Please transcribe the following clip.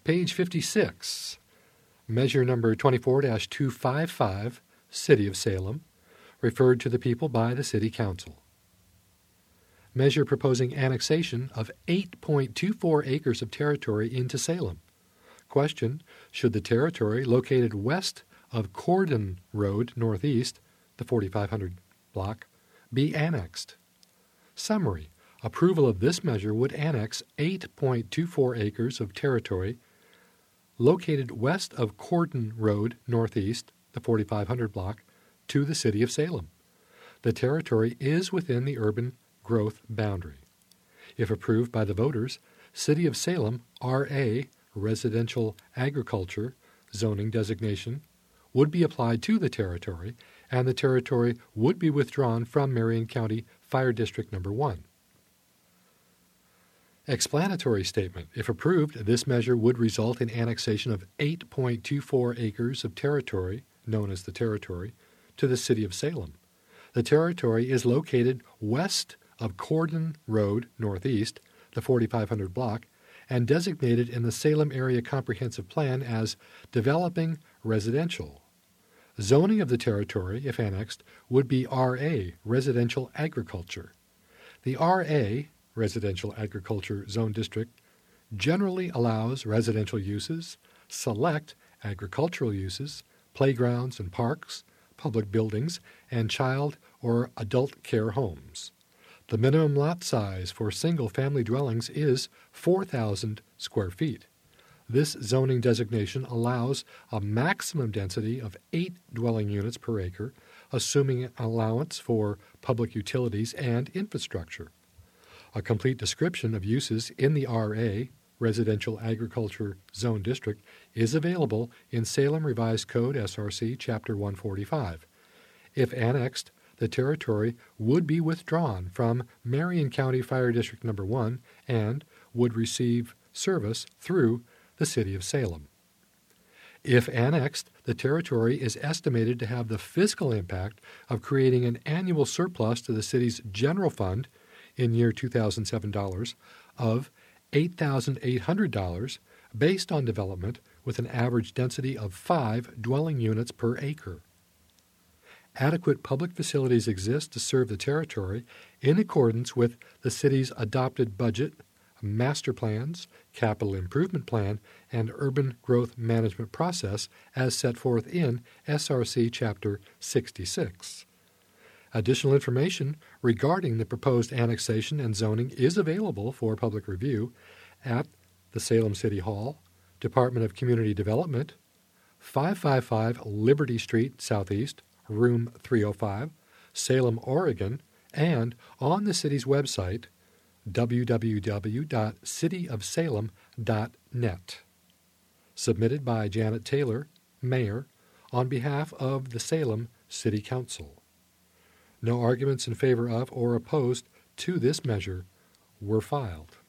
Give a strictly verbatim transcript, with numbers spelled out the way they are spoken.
Page fifty-six, measure number twenty-four dash two fifty-five, City of Salem, referred to the people by the City Council. Measure proposing annexation of eight point two four acres of territory into Salem. Question, should the territory located west of Cordon Road Northeast, the forty-five hundred block, be annexed? Summary, approval of this measure would annex eight point two four acres of territory located west of Cordon Road Northeast, the forty-five hundred block, to the City of Salem. The territory is within the urban growth boundary. If approved by the voters, City of Salem R A Residential Agriculture zoning designation would be applied to the territory, and the territory would be withdrawn from Marion County Fire District Number one. Explanatory statement. If approved, this measure would result in annexation of eight point two four acres of territory, known as the territory, to the City of Salem. The territory is located west of Cordon Road Northeast, the forty-five hundred block, and designated in the Salem Area Comprehensive Plan as developing residential. Zoning of the territory, if annexed, would be R A, Residential Agriculture. The R A, Residential Agriculture Zone District, generally allows residential uses, select agricultural uses, playgrounds and parks, public buildings, and child or adult care homes. The minimum lot size for single-family dwellings is four thousand square feet. This zoning designation allows a maximum density of eight dwelling units per acre, assuming an allowance for public utilities and infrastructure. A complete description of uses in the R A, Residential Agriculture Zone District, is available in Salem Revised Code S R C Chapter one forty-five. If annexed, the territory would be withdrawn from Marion County Fire District Number one and would receive service through the City of Salem. If annexed, the territory is estimated to have the fiscal impact of creating an annual surplus to the city's general fund in year two thousand seven dollars of eight thousand eight hundred dollars based on development with an average density of five dwelling units per acre. Adequate public facilities exist to serve the territory in accordance with the city's adopted budget, master plans, capital improvement plan, and urban growth management process as set forth in S R C Chapter sixty-six. Additional information regarding the proposed annexation and zoning is available for public review at the Salem City Hall, Department of Community Development, five fifty-five Liberty Street Southeast, Room three oh five, Salem, Oregon, and on the city's website, w w w dot city of salem dot net. Submitted by Janet Taylor, Mayor, on behalf of the Salem City Council. No arguments in favor of or opposed to this measure were filed.